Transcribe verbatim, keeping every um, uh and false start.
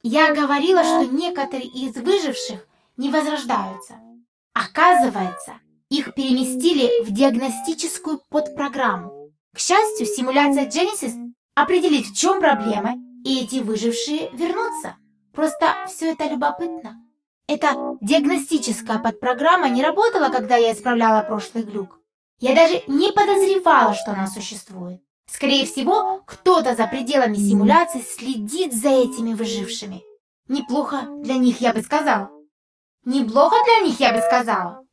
Я говорила, что некоторые из выживших не возрождаются. Оказывается, их переместили в диагностическую подпрограмму. К счастью, симуляция Genesis определит, в чем проблема, и эти выжившие вернутся. Просто все это любопытно. Эта диагностическая подпрограмма не работала, когда я исправляла прошлый глюк. Я даже не подозревала, что она существует. Скорее всего, кто-то за пределами симуляции следит за этими выжившими. Неплохо для них, я бы сказала. Неплохо для них, я бы сказала.